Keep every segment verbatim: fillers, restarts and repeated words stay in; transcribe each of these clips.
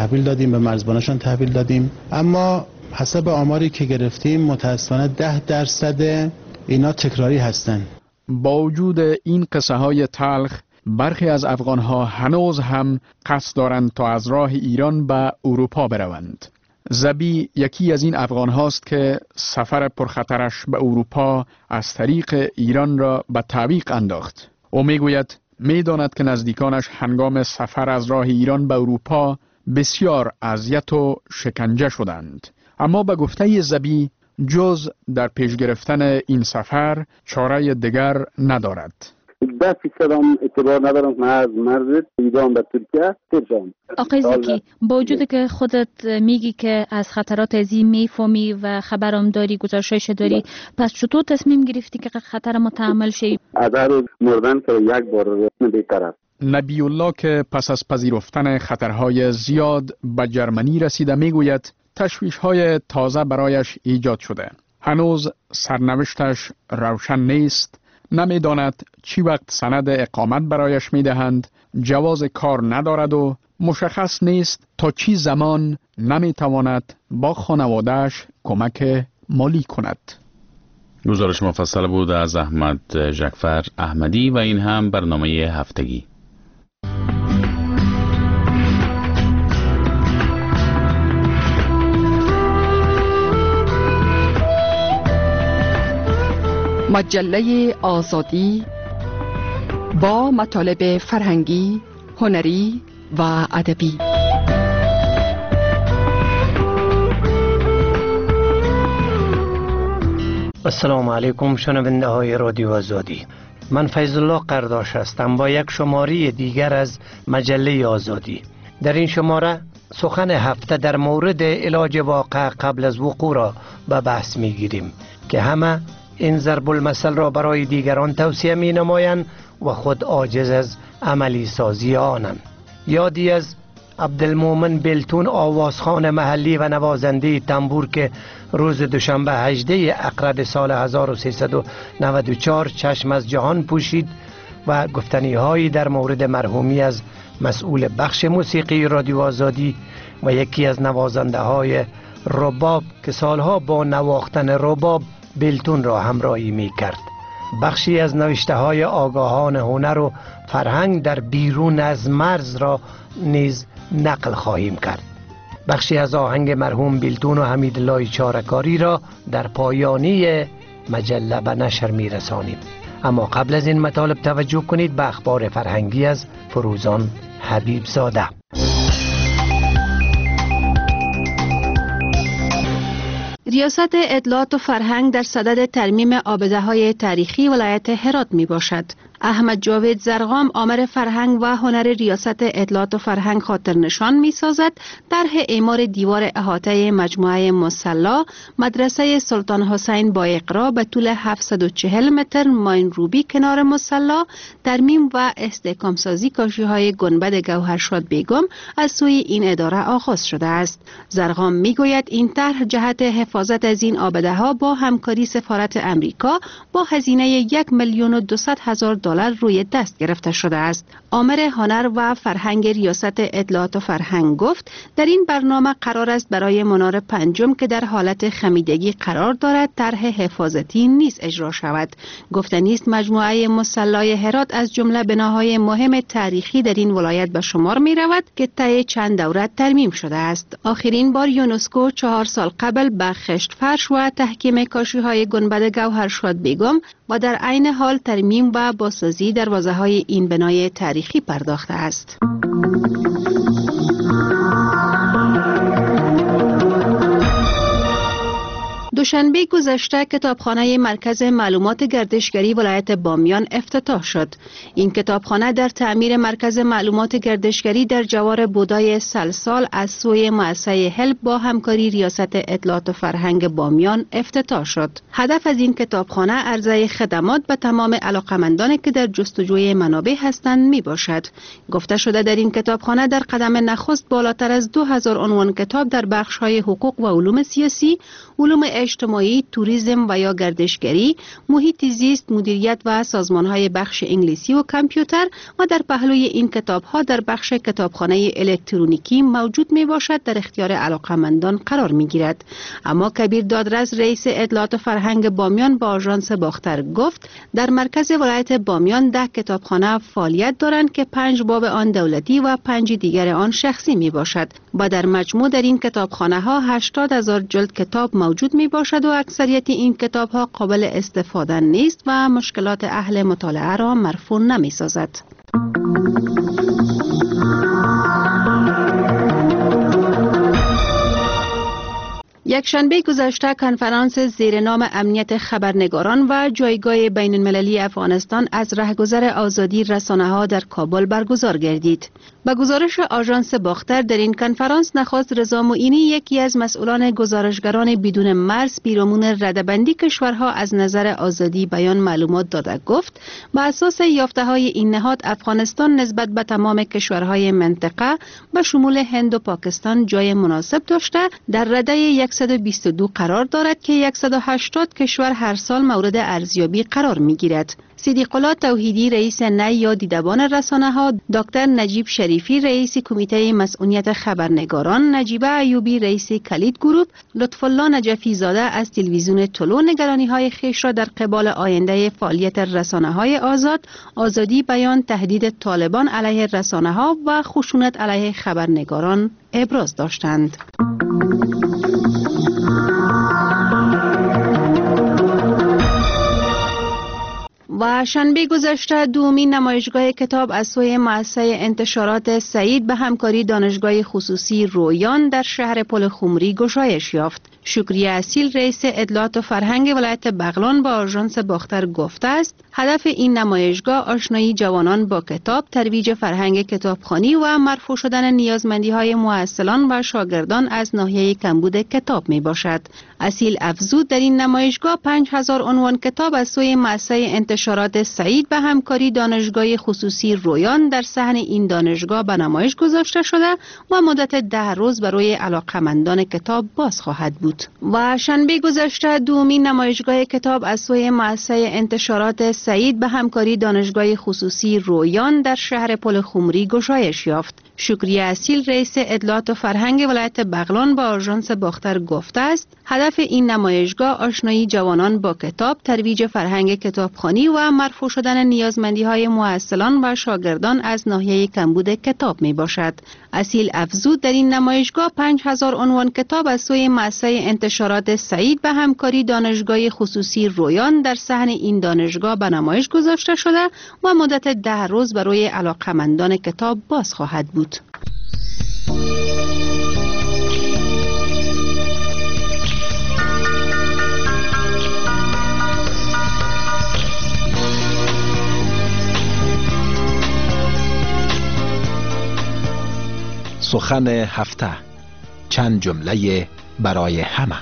تحویل دادیم، به مرزبانشان تحویل دادیم. اما حسب آماری که گرفتیم متاسفانه ده درصد اینا تکراری هستن. با وجود این قصه های تلخ، برخی از افغانها هنوز هم قصد دارند تا از راه ایران به اروپا بروند. زبی یکی از این افغان هاست که سفر پرخطرش به اروپا از طریق ایران را به تعویق انداخت. او میگوید میداند که نزدیکانش هنگام سفر از راه ایران به اروپا بسیار اذیت و شکنجه شدند. اما به گفته زبی جز در پیش گرفتن این سفر چاره دیگر ندارد. ده فیصد هم اعتبار ندارم من از مرز ایران به ترکیه ترجم. آقای زکی، با وجود که خودت میگی که از خطرات ازی میفهمی و خبرم داری، گزارشش داری، پس چطور تصمیم گرفتی که خطر متحمل شی؟ از هر مردن که یک بار بهتر است. نبی الله که پس از پذیرفتن خطرهای زیاد به جرمنی رسیده میگوید تشویش‌های تازه برایش ایجاد شده. هنوز سرنوشتش روشن نیست. نمیداند چی وقت سند اقامت برایش میدهند، جواز کار ندارد و مشخص نیست تا چی زمان نمیتواند با خانواده‌اش کمک مالی کند. گزارش مفصل بود از احمد جعفر احمدی و این هم برنامه هفتگی. مجله آزادی با مطالب فرهنگی، هنری و ادبی. السلام علیکم شنونده های رادیو آزادی. من فیض الله قرداش هستم با یک شماره دیگر از مجله آزادی. در این شماره سخن هفته در مورد علاج واقع قبل از وقوع را به بحث می گیریم که همه این ضرب المثل را برای دیگران توصیه می نمایند و خود عاجز از عملی سازی آنند. یادی از عبدالمومن بلتون، آوازخوان محلی و نوازنده تنبور که روز دوشنبه هجدهم اقرب سال هزار و سیصد و نود و چهار چشم از جهان پوشید و گفتنی هایی در مورد مرحومی از مسئول بخش موسیقی رادیو آزادی و یکی از نوازنده های رباب که سالها با نواختن رباب بلتون را همراهی می کرد. بخشی از نوشته های آگاهان هنر و فرهنگ در بیرون از مرز را نیز نقل خواهیم کرد. بخشی از آهنگ مرحوم بلتون و حمیدالله چاره‌کاری را در پایانی مجله به نشر می رسانیم. اما قبل از این مطالب توجه کنید به اخبار فرهنگی از فروزان حبیب زاده. ریاست اطلاعات و فرهنگ در صدد ترمیم عابده‌های تاریخی ولایت هرات می باشد. احمد جاوید زرغام، آمر فرهنگ و هنر ریاست اطلاعات و فرهنگ خاطر نشان می سازد طرح اعمار دیوار احاطه مجموعه مصلی مدرسه سلطان حسین با اقرا به طول هفتصد و چهل متر ماین روبی کنار مصلی، ترمیم و استحکام سازی کاشی‌های گنبد گوهرشاد بیگم از سوی این اداره آغاز شده است. زرغام می گوید این طرح جهت حفاظت از این عابده‌ها با همکاری سفارت امریکا با هزینه یک میلیون و دویست هزار دلار روی دست گرفته شده است. آمر هنر و فرهنگ ریاست اطلاعات و فرهنگ گفت در این برنامه قرار است برای منار پنجم که در حالت خمیدگی قرار دارد طرح حفاظتی نیز اجرا شود. گفتنی است مجموعه مصلی هرات از جمله بناهای مهم تاریخی در این ولایت به شمار می رود که طی چند دوره ترمیم شده است. آخرین بار یونسکو چهار سال قبل به خشت فرش و تحکیم کاشی‌های گنبد گوهرشاد بیگم و در عین حال ترمیم و بازسازی دروازه‌های این بنای تاریخی پرداخته است. دوشنبه گذشته کتابخانه مرکز معلومات گردشگری ولایت بامیان افتتاح شد. این کتابخانه در تعمیر مرکز معلومات گردشگری در جوار بودای سلسال از سوی مؤسسه هلپ با همکاری ریاست اطلاعات و فرهنگ بامیان افتتاح شد. هدف از این کتابخانه عرضه خدمات به تمام علاقمندانی که در جستجوی منابع هستند می باشد. گفته شده در این کتابخانه در قدم نخست بالاتر از دو هزار عنوان کتاب در بخش‌های حقوق و علوم سیاسی، علوم اجتماعی اجتماعی، توریسم و یا گردشگری، محیط زیست، مدیریت و سازمان‌های بخش انگلیسی و کامپیوتر و در پهلوی این کتاب‌ها در بخش کتابخانه الکترونیکی موجود میباشد در اختیار علاقمندان قرار میگیرد. اما کبیر دادرس رئیس اطلاعات و فرهنگ بامیان با آژانس باختر گفت در مرکز ولایت بامیان ده کتابخانه فعالیت دارند که پنج باب آن دولتی و پنج دیگر آن شخصی می باشد و در مجموع در این کتابخانه ها هشتاد هزار جلد کتاب موجود می باشد و اکثریت این کتاب ها قابل استفاده نیست و مشکلات اهل مطالعه را مرفوع نمی سازد. یک شنبه گذشته کنفرانس زیر نام امنیت خبرنگاران و جایگاه بین المللی افغانستان از رهگذر آزادی رسانه‌ها در کابل برگزار گردید. با گزارش آژانس باختر در این کنفرانس نخست رضا معینی یکی از مسئولان گزارشگران بدون مرز پیرامون رده‌بندی کشورها از نظر آزادی بیان معلومات داده گفت بر اساس یافته‌های این نهاد افغانستان نسبت به تمام کشورهای منطقه به شمول هند و پاکستان جای مناسب داشته در رده صد و بیست و دو قرار دارد که صد و هشتاد کشور هر سال مورد ارزیابی قرار می گیرد. صدیق الله توحیدی رئیس نی یا دیدبان رسانه ها، دکتر نجیب شریفی رئیس کمیته مسئولیت خبرنگاران، نجیبه ایوبی رئیس کلید گروپ، لطف الله نجفی زاده از تلویزیون طلوع نگرانی های خویش را در قبال آینده فعالیت رسانه های آزاد، آزادی بیان، تهدید طالبان علیه رسانه ها و خشونت علیه خبرنگاران ابراز داشتند. و شنبه گذشته دومین نمایشگاه کتاب از سوی مؤسسه انتشارات سعید به همکاری دانشگاه خصوصی رویان در شهر پل خمری گشایش یافت. شکریه اصیل رئیس اطلاعات و فرهنگ ولایت بغلان با آژانس باختر گفته است هدف این نمایشگاه آشنایی جوانان با کتاب، ترویج فرهنگ کتابخوانی و مرفوع شدن نیازمندی‌های محصلان و شاگردان از ناحیه کمبود کتاب می باشد. اصیل افزود در این نمایشگاه پنج هزار عنوان کتاب از سوی مؤسسه انتشارات سعید به همکاری دانشگاه خصوصی رویان در صحن این دانشگاه به نمایش گذاشته شده و مدت ده روز برای علاقمندان کتاب باز خواهد بود. و شنبه گذشته دومین نمایشگاه کتاب از سوی مؤسسه انتشارات سعید به همکاری دانشگاه خصوصی رویان در شهر پل خمری گشایش یافت. شکریه اصیل رئیس اطلاعات و فرهنگ ولایت بغلان با آژانس باختر گفته است هدف این نمایشگاه آشنایی جوانان با کتاب، ترویج فرهنگ کتابخوانی و مرفوع شدن نیازمندی‌های محصلان و شاگردان از ناحیه کمبود کتاب می باشد. اصیل افزود در این نمایشگاه پنج هزار عنوان کتاب از سوی مؤسسه انتشارات سعید به همکاری دانشگاه خصوصی رویان در صحن این دانشگاه به نمایش گذاشته شده و مدت ده روز برای علاقمندان کتاب باز خواهد بود. سخن هفته، چند جمله برای همه.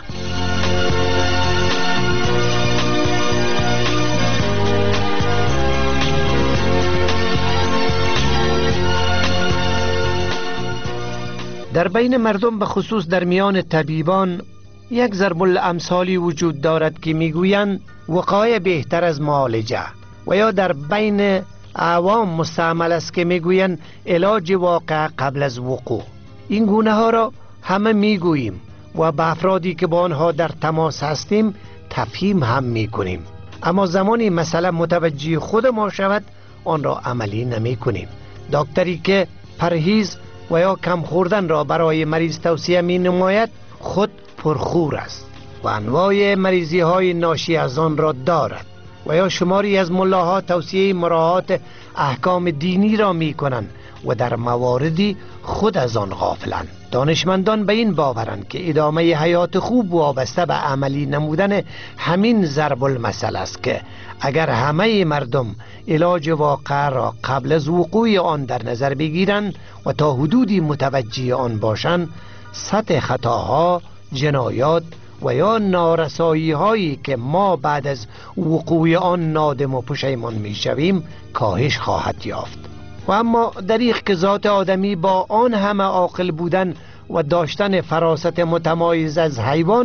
در بین مردم به خصوص در میان طبیبان یک ضرب الامثالی وجود دارد که میگویند وقایه بهتر از معالجه، و یا در بین عوام مستعمل است که میگویند علاج واقع قبل از وقوع. این گونه ها را همه میگوییم و به افرادی که با آنها در تماس هستیم تفهیم هم میکنیم، اما زمانی مسئله متوجه خود ما شود آن را عملی نمی کنیم. دکتری که پرهیز و یا کم خوردن را برای مریض توصیه می نماید خود پرخور است و انواع مریضی های ناشی از آن را دارد، و یا شماری از ملاها توصیه مراعات احکام دینی را می کنند و در مواردی خود از آن غافلند. دانشمندان به این باورند که ادامه حیات خوب وابسته به عملی نمودن همین ضرب المثل است که اگر همه مردم علاج واقع را قبل از وقوع آن در نظر بگیرند و تا حدودی متوجه آن باشند، سطح خطاها، جنایات و یا نارسایی هایی که ما بعد از وقوع آن نادم و پشیمان می شویم کاهش خواهد یافت. و اما دریغ که ذات آدمی با آن همه عاقل بودن و داشتن فراست متمایز از حیوان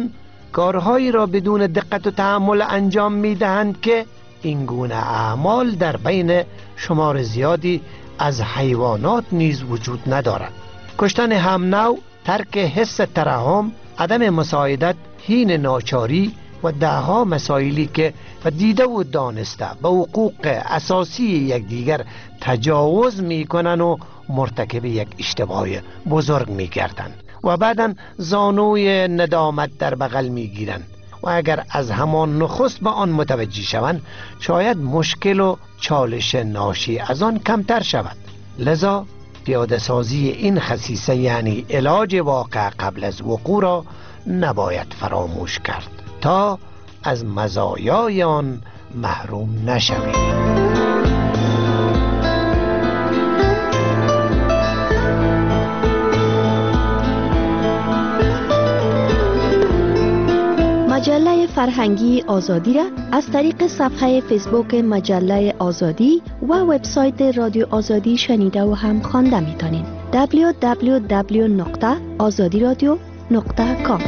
کارهایی را بدون دقت و تأمل انجام می دهند که این گونه اعمال در بین شمار زیادی از حیوانات نیز وجود ندارد. کشتن هم نوع، ترک حس ترحم، عدم مساعدت، هین ناچاری و دهها مسائلی که و دیده و دانسته به حقوق اساسی یکدیگر تجاوز می کنند و مرتکب یک اشتباه بزرگ می گردند و بعداً زانوی ندامت در بغل می گیرند و اگر از همان نخست به آن متوجه شوند شاید مشکل و چالش ناشی از آن کمتر شود. لذا پیاده سازی این خصیصه یعنی علاج واقع قبل از وقوع را نباید فراموش کرد تا از مزایای آن محروم نشویم. مجله فرهنگی آزادی را از طریق صفحه فیسبوک مجله آزادی و وبسایت رادیو آزادی شنیده و هم خوانده میتونید. دبلیو دبلیو دبلیو نقطه آزادی رادیو نقطه کام.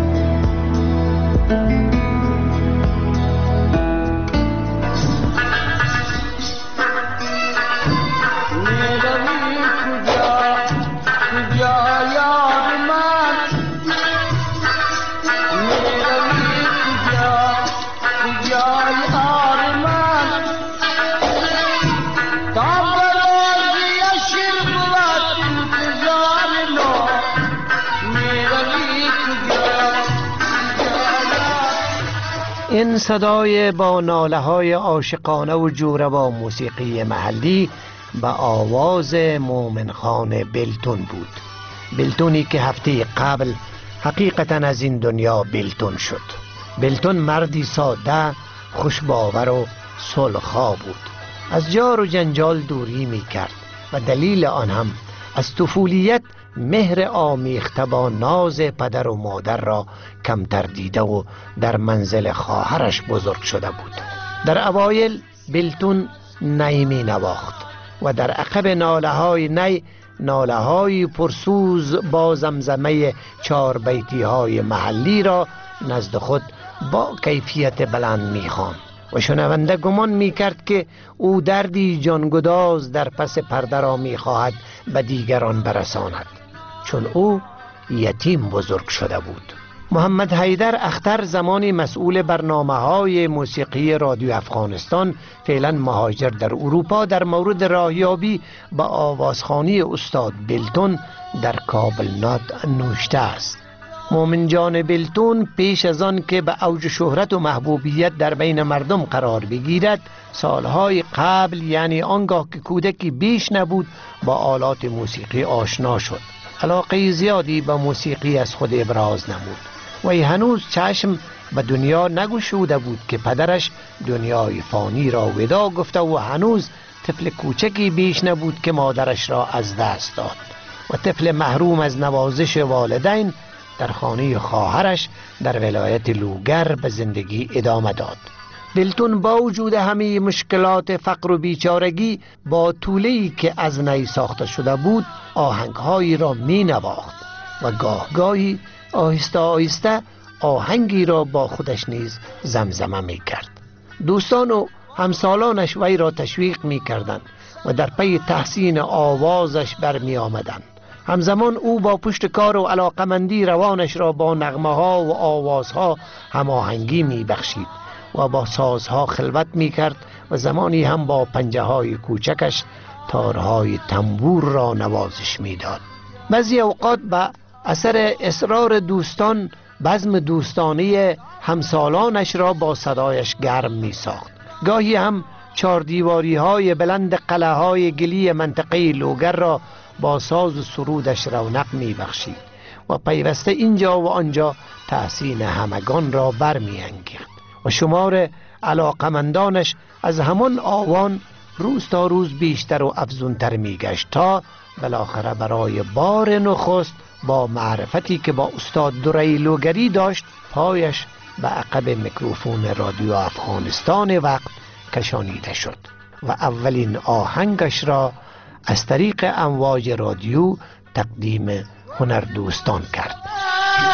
این صدای با ناله های عاشقانه و جوروا موسیقی محلی به آواز مومن خان بلتون بود. بلتونی که هفته قبل حقیقتا از این دنیا بلتون شد. بلتون مردی ساده، خوشباور و صلح‌خواه بود. از جار و جنجال دوری می کرد و دلیل آن هم از طفولیت مهر آمیخته با ناز پدر و مادر را کمتر دیده و در منزل خواهرش بزرگ شده بود. در اوایل بلتون نی می نواخت و در عقب ناله های نی ناله های پرسوز با زمزمه چار بیتی های محلی را نزد خود با کیفیت بلند می خواند و شنونده گمان می کرد که او دردی جانگداز در پس پرده را می خواهد به دیگران برساند، چون او یتیم بزرگ شده بود. محمد حیدر اختر زمانی مسئول برنامه‌های موسیقی رادیو افغانستان، فعلا مهاجر در اروپا، در مورد راهیابی به آوازخوانی استاد بلتون در کابل نات نوشته است. مومن جان بلتون پیش از آن که به اوج شهرت و محبوبیت در بین مردم قرار بگیرد، سالهای قبل یعنی آنگاه که کودکی بیش نبود با آلات موسیقی آشنا شد. علاقه زیادی به موسیقی از خود ابراز نمود و هنوز چشم به دنیا نگشوده بود که پدرش دنیای فانی را وداع گفته و هنوز طفل کوچکی بیش نبود که مادرش را از دست داد و طفل محروم از نوازش والدین در خانه خواهرش در ولایت لوگر به زندگی ادامه داد. بلتون با وجود همه مشکلات فقر و بیچارگی با طوله‌ای که از نی ساخته شده بود آهنگهایی را می نواخت و گاه گاهی آهسته آهسته آهنگی را با خودش نیز زمزمه می کرد. دوستان و همسالانش وی را تشویق می کردند و در پی تحسین آوازش برمی آمدند. همزمان او با پشت کار و علاقمندی روانش را با نغمه ها و آوازها هماهنگی می بخشید و با سازها خلوت می کرد و زمانی هم با پنجه های کوچکش تارهای تنبور را نوازش می داد. بعضی اوقات به اثر اصرار دوستان بزم دوستانه همسالانش را با صدایش گرم می ساخت. گاهی هم چار دیواری های بلند قلعه های گلی منطقه لوگر را با ساز و سرودش رونق می بخشید و پیوسته اینجا و آنجا تحسین همگان را برمی انگیخت و شمار علاقمندانش از همان آوان روز تا روز بیشتر و افزونتر می گشت تا بالاخره برای بار نخست با معرفتی که با استاد دوری لوگری داشت پایش به عقب میکروفون رادیو افغانستان وقت کشانیده شد و اولین آهنگش را از طریق امواج رادیو تقدیم هنردوستان کرد.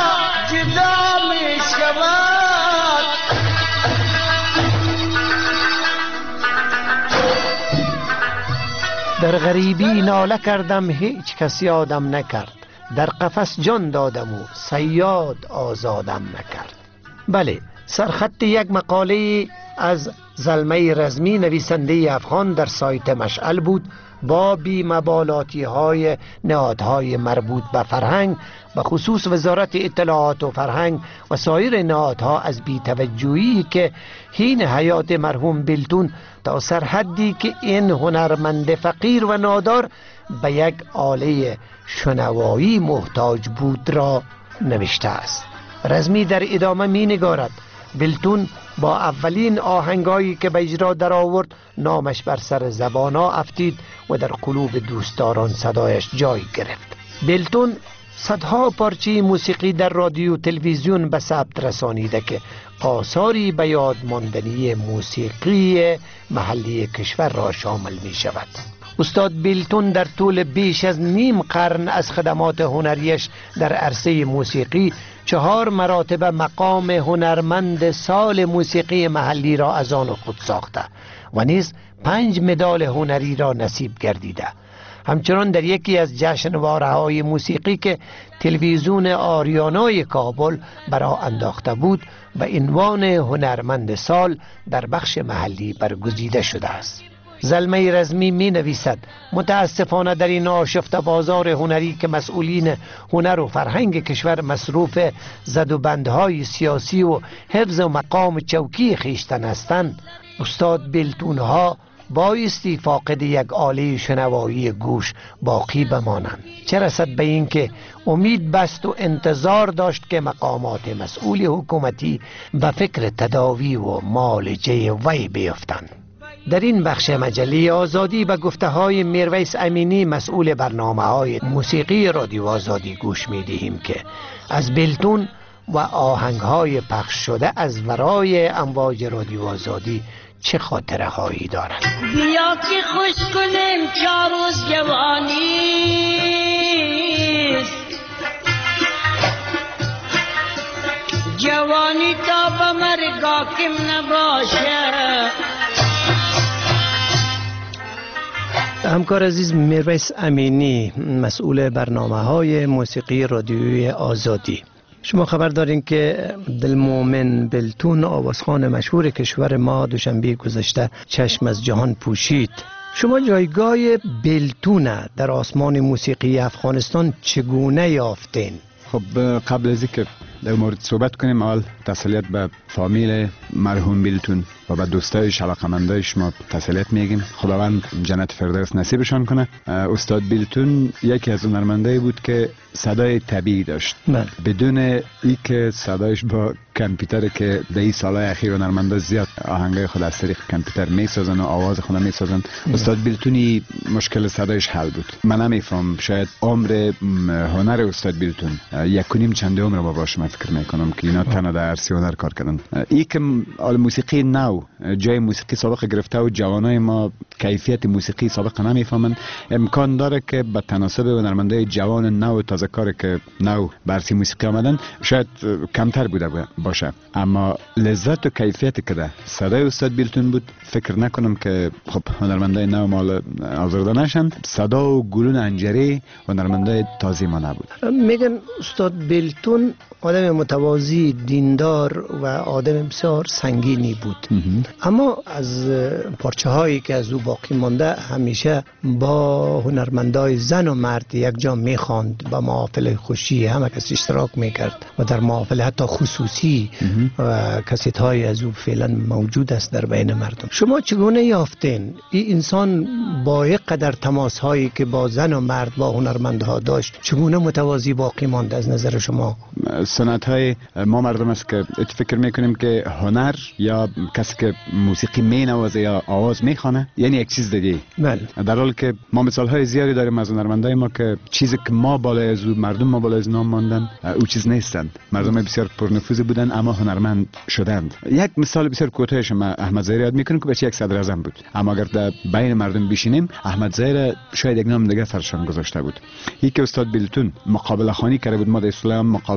جدا می شود. در غریبی ناله کردم هیچ کسی آدم نکرد، در قفس جان دادم و صیاد آزادم نکرد. بله، سرخط یک مقاله از زلمه رزمی نویسنده افغان در سایت مشعل بود با بی‌مبالاتی های نهادهای مربوط به فرهنگ و خصوص وزارت اطلاعات و فرهنگ و سایر نهادها از بی‌توجهی که حین حیات مرحوم بیلتون تا سرحدی که این هنرمند فقیر و نادار به یک آله شنوایی محتاج بود را نوشته است. رزمی در ادامه می نگارد بیلتون با اولین آهنگایی که به اجرا در آورد نامش بر سر زبانا افتید و در قلوب دوستداران صدایش جای گرفت. بیلتون صدها پارچه موسیقی در رادیو و تلویزیون به ثبت رسانیده که آثاری به یاد ماندنی موسیقی محلی کشور را شامل می شود. استاد بیلتون در طول بیش از نیم قرن از خدمات هنریش در عرصه موسیقی چهار مراتب مقام هنرمند سال موسیقی محلی را از آن خود ساخته و نیز پنج مدال هنری را نصیب گردیده. همچنان در یکی از جشنواره های موسیقی که تلویزیون آریانای کابل برا انداخته بود به عنوان هنرمند سال در بخش محلی برگزیده شده است. زلمه رزمی می نویسد متاسفانه در این آشفته بازار هنری که مسئولین هنر و فرهنگ کشور مصروف زدوبندهای سیاسی و حفظ و مقام چوکی خیشتن هستند، استاد بیلتون ها بایستی فاقد یک آله شنوایی گوش باقی بمانند، چه رسد به این که امید بست و انتظار داشت که مقامات مسئول حکومتی به فکر تداوی و معالجه وی بیفتند. در این بخش مجله آزادی به گفته های میرویس امینی مسئول برنامه های موسیقی رادیو آزادی گوش می دهیم که از بیلتون و آهنگ های پخش شده از ورای امواج رادیو آزادی چه خاطره هایی دارند. بیا که خوش کنیم چار روز جوانی جوانی تا به مرگ حاکم نباشه. همکار عزیز میرویس امینی مسئول برنامه های موسیقی رادیوی آزادی، شما خبر دارین که دلمومن بیلتون آوازخوان مشهور کشور ما دوشنبه گذشته چشم از جهان پوشید. شما جایگاه بیلتون در آسمان موسیقی افغانستان چگونه یافتین؟ خب قبل از اینکه در مورد صحبت کنیم اول تسلیت به فامیل مرحوم بیلتون و به دوستای علاقه‌مندای شما تسلیت میگیم. خداوند جنت فردوس نصیبشان کنه. استاد بیلتون یکی از هنرمندایی بود که صدای طبیعی داشت، من. بدون اینکه صدایش با کامپیوتر که در این سالهای اخیر هنرمندا زیاد آهنگای خود از طریق کامپیوتر میسازن و آواز خود میسازن، استاد بیلتونی مشکل صدایش حل بود. من نمیفهم شاید عمر هنر استاد بیلتون یک و نیم چند عمر با باش، من فکر میکنم که اینا تنها در عرصه هنر کار کردن. این که موسیقی نو جای موسیقی سابق گرفته و جوانای ما کیفیت موسیقی سابق نمیفهمن، امکان داره که به تناسب هنرمندای جوان نو تازه کار که نو به عرصه موسیقی آمدن شاید کمتر بوده باشه، اما لذت و کیفیت که ده صدای استاد بیلتون بود فکر نکنم که خب هنرمندای نو مال آزرده نشن. صدا و گلون انجری هنرمندای تازه ما نبود. میگن استاد بیلتون آدم متواضع، دیندار و آدم بسیار سنگینی بود، اما از پارچه هایی که از او باقی مانده همیشه با هنرمندای زن و مرد یک جا میخواند، با محافل خوشی همه کس اشتراک میکرد و در محافل حتی خصوصی و کسیت های از او فعلا موجود است در بین مردم. شما چگونه یافتین این انسان با یک قدر تماس هایی که با زن و مرد با هنرمندها داشت چگونه متواضع باقی مانده از نظر شما؟ سنت های ما مردم است که فکر میکنیم که هنر یا کسی که موسیقی می نوازه یا آواز میخوانه یعنی یک چیز دیگه، در حالی که ما مثال های زیادی داریم از هنرمندای ما که چیزی که ما بالای از مردم ما بالای از نام ماندن او چیز نیستند. مردم بسیار پرنفوذ بودن اما هنرمند شدند. یک مثال بسیار کوتاهش ما احمد ظاهری یاد میکنم که بچه یک صدر اعظم بود، اما اگر در بین مردم بشینیم احمد ظاهری شاید یک نام دیگه سرشان گذاشته بود. یکی استاد بیلتون مقابله خوانی کرده بود، ما در اسلام مقابله میگیم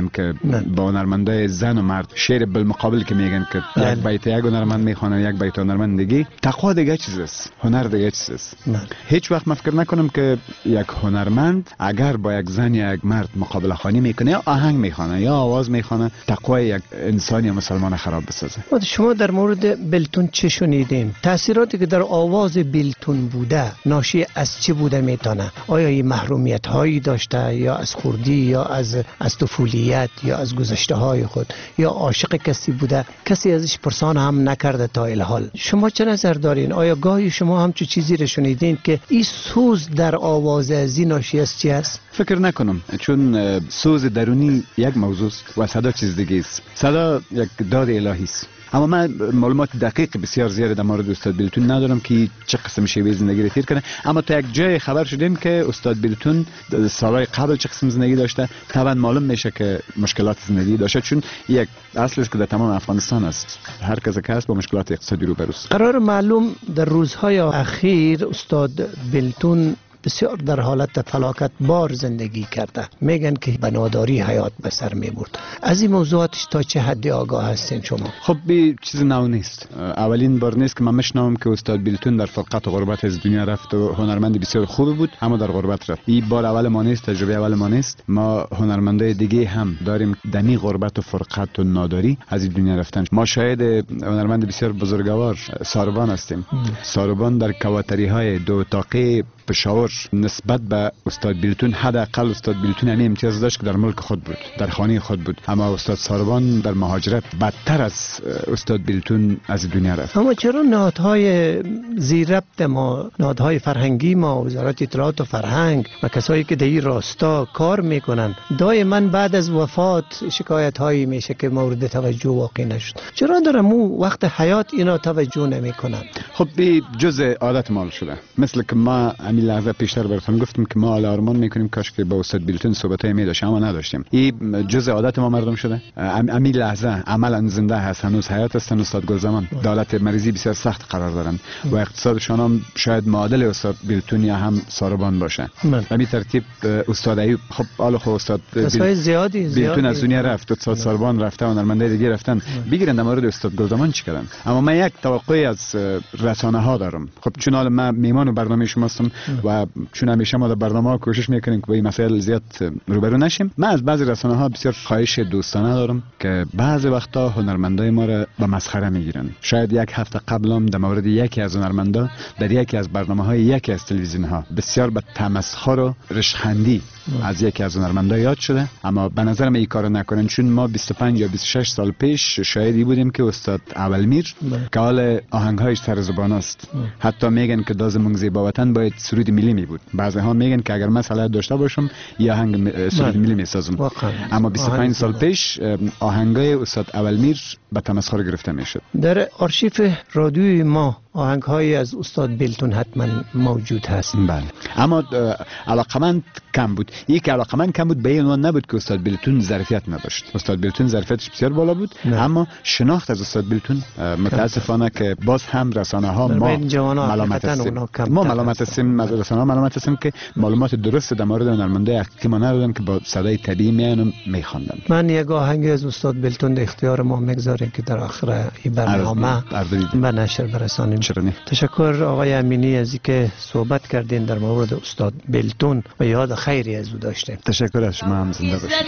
میکنیم که با هنرمندای زن و مرد شعر بالمقابل که میگن که بله. یک بیت یک هنرمند میخونه یک بیت هنرمند دیگه، تقوا دیگه چیز است، هنر دیگه چیز است. هیچ وقت من فکر نکنم که یک هنرمند اگر با یک زن یا یک مرد مقابله خوانی میکنه یا آهنگ میخونه یا آواز میخونه تقوای یک انسان یا مسلمان خراب بسازه. شما در مورد بیلتون چه شنیدین؟ تاثیراتی که در آواز بیلتون بوده ناشی از چه بوده میتونه؟ آیا این محرومیت هایی داشته یا از خوردی یا از از طفولیت یا از گذشته های خود یا عاشق کسی بوده کسی ازش پرسان هم نکرده تا الحال؟ شما چه نظر دارین؟ آیا گاهی شما هم چه چیزی رو شنیدین که این سوز در آواز از این ناشی از چی است؟ فکر نکنم، چون سوز درونی یک موضوع است و صدا چیز دیگه است. صدا یک داد الهی است. اما من معلومات دقیق بسیار زیاد در مورد استاد بیلتون ندارم که چه قسم شیوه زندگی رو تیر کنه، اما تا یک جای خبر شدیم که استاد بیلتون سالهای قبل چه قسم زندگی داشته. طبعا معلوم میشه که مشکلات زندگی داشته، چون یک اصل است که در تمام افغانستان است، هر کس که هست با مشکلات اقتصادی روبروست. قرار معلوم در روزهای اخیر استاد بیلتون بسیار در حالت فلاکت بار زندگی کرده، میگن که به ناداری حیات به سر میبرد. از این موضوعاتش تا چه حدی آگاه هستین شما؟ خب بی چیز نو نیست، اولین بار نیست که من میشنوم که استاد بیلتون در فرقت و غربت از دنیا رفت و هنرمند بسیار خوبی بود اما در غربت رفت. این بار اول ما نیست، تجربه اول ما نیست. ما هنرمندای دیگه هم داریم دنی غربت و فرقت و ناداری از این دنیا رفتن. ما شاهد هنرمند بسیار بزرگوار ساربان هستیم. ساربان در کواتری های دو اتاقه پشاور نسبت به استاد بیلتون حداقل استاد بیلتون همین امتیاز داشت که در ملک خود بود، در خانه خود بود، اما استاد ساربان در مهاجرت بدتر از استاد بیلتون از دنیا رفت. اما چرا نهادهای زیر ربط ما، نهادهای فرهنگی ما، وزارت اطلاعات و فرهنگ و کسایی که در این راستا کار میکنن دائما بعد از وفات شکایت هایی میشه که مورد توجه واقع نشد؟ چرا در مو وقت حیات اینا توجه نمیکنن؟ خب به جزء عادت مال شده. مثل که ما همین لحظه پیشتر براتون گفتم که ما حالا آرمان میکنیم کاش که با استاد بیلتون صحبتای می داشتیم اما نداشتیم. این جزء عادت ما مردم شده. همین لحظه عملا زنده هست، هنوز حیات هستن. استاد گلزمان دولت مریضی بسیار سخت قرار دارن و اقتصادشان هم شاید معادل استاد بیلتون یا هم ساربان باشه. همین ترتیب استاد ایوب، خب حالا خب استاد کسای زیادی بیلتون از دنیا رفت، استاد ساربان رفته، هنرمندای دیگه رفتن. بگیرن در مورد استاد گلزمان چی کردن. اما من یک توقعی از رسانه ها دارم. خب چون حالا من میهمان برنامه شما هستم و چون همیشه ما در برنامه کوشش میکنیم که با این مسائل زیاد روبرو نشیم، من از بعضی رسانه ها بسیار خواهش دوستانه دارم که بعضی وقتا هنرمندای ما را به مسخره میگیرن. شاید یک هفته قبلم در مورد یکی از هنرمندا در یکی از برنامه‌های یکی از تلویزیون ها بسیار به تمسخر و رشخندی از یکی از هنرمندا یاد شده، اما به نظر من این کارو نکنن، چون ما بیست و پنج یا بیست و شش سال پیش شاهدی بودیم که استاد اولمیر که حال آهنگ‌هایش سر زبان است، حتی میگن که دازمون زیبا وطن باید سرود ملی می بود. بعضی ها میگن که اگر من صلاحیت داشته باشم یا آهنگ سرود ملی میسازم. اما بیست و پنج سال پیش آهنگای استاد اولمیر به تمسخر گرفته میشد. در آرشیو رادیوی ما آهنگ های از استاد بیلتون حتما موجود هست. بله، اما علاقمند کم بود. یک علاقمند کم بود به این عنوان نبود که استاد بیلتون ظرفیت نداشت. استاد بیلتون ظرفیتش بسیار بالا بود نه. اما شناخت از استاد بیلتون متاسفانه که باز هم رسانه ها ما ملامت هستیم. ما ملامت هستیم از رسانه ها ملامت هستیم که معلومات درست در مورد هنرمندای حقیقی ما ندادن که با صدای طبیعی میان میخواندن. من یک آهنگ از استاد بیلتون در اختیار ما میگذاریم که در آخر این برنامه به نشر برسانیم. تشکر آقای امینی از اینکه صحبت کردین در مورد استاد بیلتون و یاد خیری از او داشتیم. تشکر از شما هم زنده باشید.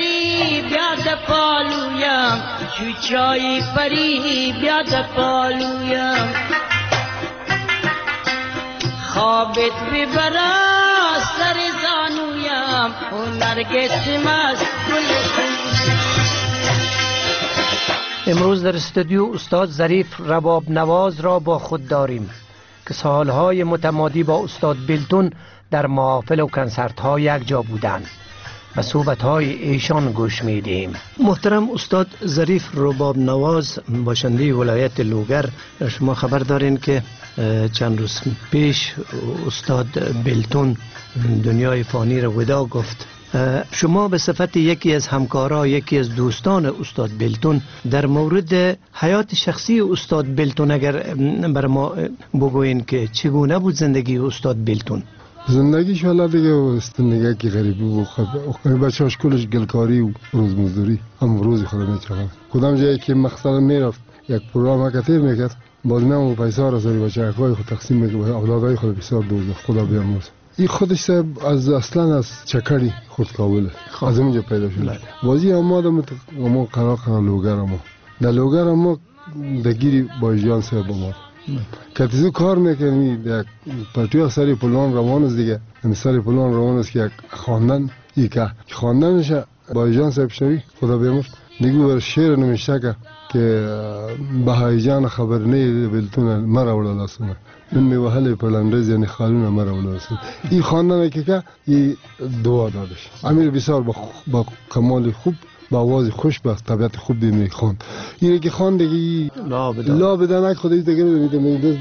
بیاد پالویم چوچای پری بیاد پالویم خوابت ببرا سر زانویم و نرگس مست امروز در استودیو استاد ظریف رباب نواز را با خود داریم که سالهای متمادی با استاد بیلتون در محافل و کنسرت ها یک جا بودند و صحبت های ایشان گوش میدیم. محترم استاد ظریف رباب نواز باشنده ولایت لوگر، شما خبر دارین که چند روز پیش استاد بیلتون دنیای فانی را وداع گفت. شما به صفت یکی از همکارا، یکی از دوستان استاد بیلتون، در مورد حیات شخصی استاد بیلتون اگر بر ما بگوین که چگونه بود زندگی استاد بیلتون؟ زندگیش حالا دیگه استندگی که غریبی بود. خب بچه‌اش کلش گلکاری و روزمزدوری هم روزی خدا میچرخاند. کدام جایی که مثلا میرفت یک پروگرام کتیر میکرد باز میام پیسا را سری بچه‌های خود تقسیم میکنه به اولادای خود بسیار دوزه. خدا بیامرز. این خودش صاحب از اصلا از چکری خود کابل از اونجا پیدا شده. بازی آمادم ما قرار قرار لوگر ما در لوگر ما دگیری بایجان صاحب آمد کتیزو کار میکنی یک پرتوی سری پلان روان است دیگه این سری پلان روان است که یک خواندن ای که خواندنش بایجان صاحب شوی خدا بیامرز دیگه بر شعر نمیشه که که بهایجان خبر نه بلتون مرا ولا لاسونه من میوهله پلندرز یعنی خالون مرا ولا لاسونه این خواندن که که این دعا دادش امیر بسیار با, با کمال خوب با آواز خوش با طبیعت خوب دیمی خواند اینه که خواند دیگه لا بدن لا بدن خودی دیگه میده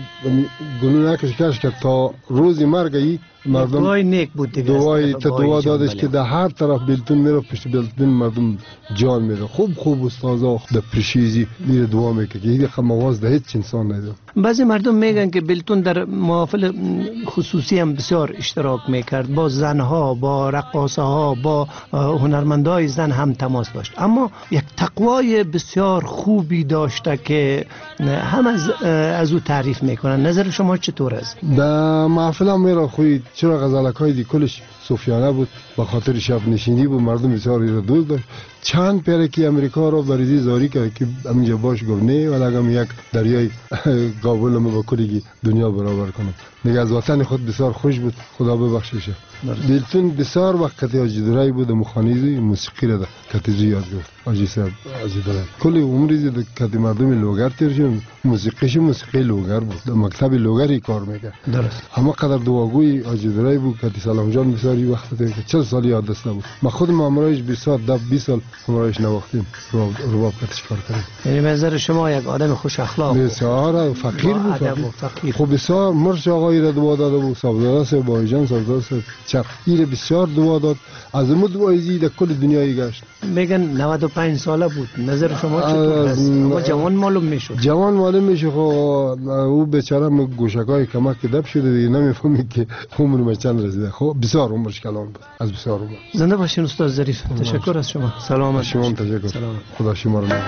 گلو نکش کش که تا روزی مرگ مردم دعای نیک بود دیگه دعای تا دعا دادش که در هر طرف بلتون میره پشت بلتون مردم جان میره خوب خوب استادا در پرشیزی میره دعا میکنه که هیچ خمواز ده هیچ انسان نیست. بعضی مردم میگن که بلتون در محافل خصوصی هم بسیار اشتراک میکرد با زنها با رقاصه ها با هنرمندای زن هم تماس داشت اما یک تقوای بسیار خوبی داشته که هم از از او تعریف میکنن. نظر شما چطور است؟ در محفل هم میره خوی چرا غزلکای دی کلش صوفیانه بود به خاطر شب نشینی بود مردم بسیار را دوست داشت. چند پیره که امریکا را بریزی زاری کرد که همینجا باش گفت نه ولی اگم یک دریای قابل ما با کلی دنیا برابر کنم دیگه از وطن خود بسیار خوش بود خدا ببخششه. بلتون بسیار وقت کتی آجی درای بود مخانیزی موسیقی را کتیزی یاد گرفت آجی صاحب آجی درای کلی عمری زید کتی مردم لوگر تیر شد موسیقیش موسیقی لوگر بود در مکتب لوگری کار میکرد درست اما قدر دواگوی آجی درای بود کتی سلام جان بسیاری وقت تیر که چل سال یاد دست نبود ما خودم امرایش بیست سال ده بیست سال امرایش نوختیم رباب کتش کار کردیم. یعنی منظر شما یک آدم خوش اخلاق بسیار فقیر بود فقیر خب بسیار مرش آقای را دعا داده بود سابدار است بایجان سابدار است چپ این بسیار دعا داد از مد وایزی در کل دنیایی گشت. میگن نود و پنج ساله بود. نظر شما چطور است؟ اما جوان معلوم میشد. جوان معلوم میشه خو او بیچاره م گوشکای کمک دب شده دیگه نمیفهمید که عمر چند رسیده. خب بسیار عمرش کلان بود از بسیار عمر. زنده باشین استاد ظریف. تشکر از شما. سلامت شما تشکر. سلامت. خدا شما رو نگهدار.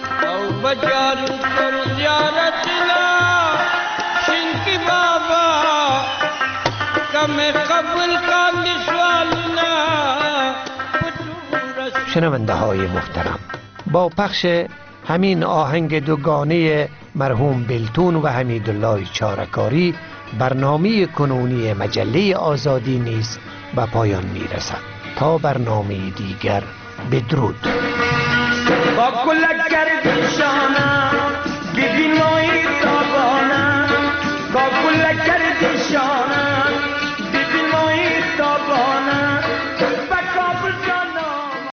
او بجارو پر زیارت لا شینکی بابا کم قبول کن سوالنا. شنونده های محترم با پخش همین آهنگ دوگانه مرحوم بلتون و حمیدالله چارکاری برنامه کنونی مجله آزادی نیز به پایان میرسد. تا برنامه دیگر بدرود. با کلک گردشانم ببینای